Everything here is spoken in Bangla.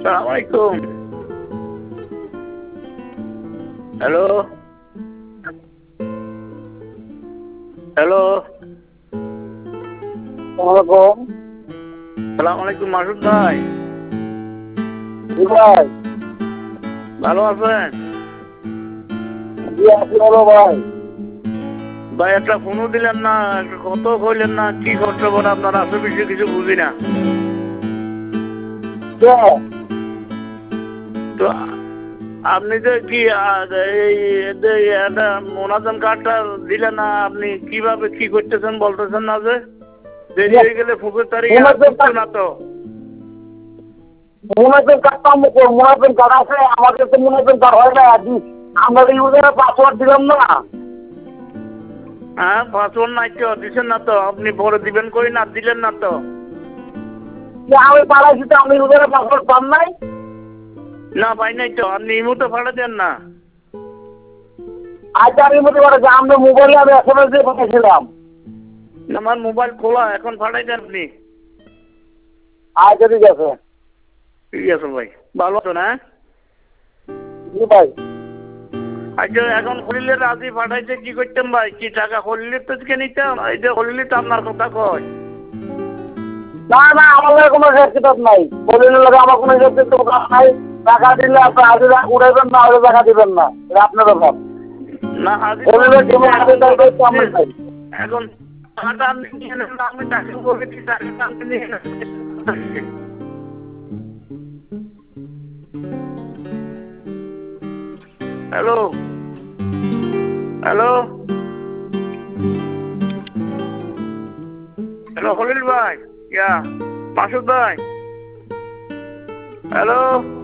সালাম আলাইকুম। হ্যালো হ্যালো, সালাম আলাইকুম মাসুদ ভাই। ভাই ভালো আছেন জি আছি ভালো ভাই। ভাই? একটা ফোনও দিলেন না, একটা কত কইলেন না, কি করতে পারে আপনার আশেপাশে কিছু বুঝি না। তো আপনি যে কি এই একটা মোনাজান কার্ডটা দিলেন না, আপনি কিভাবে কি করতেছেন বলতেছেন না যে? দেরি হয়ে গেলে ফুকের তারিখ আর ঢুকতো না তো। মুনাফের কার্ডটা মুনাফের কার্ড আছে আমাদের, তো মুনাফের কার্ড হয় না। আমরা ইউজারের পাসওয়ার্ড দিলাম না। হ্যাঁ, পাসওয়ার্ড নাই তো, দিচ্ছেন না তো। আপনি পরে দিবেন কই, না দিলেন না তো। আমি পাঠাইছি তো, আমি ইউজারের পাসওয়ার্ড পান নাই। না পাই নাই তো, আপনি ইমোতে পাঠা দেন না। আচ্ছা আমি মনে করি আমরা মোবাইলে আমি SMS দিয়ে পাঠিয়েছিলাম। আমার মোবাইল খোলা, এখন পাঠাই দেন আপনি। আচ্ছা ঠিক আছে। ঠিক আছে ভাই, ভালো আছো না? জি ভাই। আচ্ছা, এখন হলিলে রাজি পাঠাইতে কি করতেন ভাই? কি টাকা হলিলে তো কে নিতাম, এই যে হলিলে তো আপনার কথা কয়। না না, আমাদের কোনো হিসাব কিতাব নাই। বলিলে লাগে আমার কোনো হিসাব কিতাব নাই। টাকা দিলে আপনি আগে উঠাইবেন, না হলে টাকা দিবেন না, এটা আপনার ব্যাপার। না আজি বলিলে যেমন আগে চাইবে তেমন চাই। এখন টাকাটা আপনি নিয়ে নেন, আমি টাকা বলেছি, টাকাটা আপনি নিয়ে নেন। হ্যালো হ্যালো হ্যালো, হলিল ভাই, ইয়া মাসুদ ভাই, হ্যালো।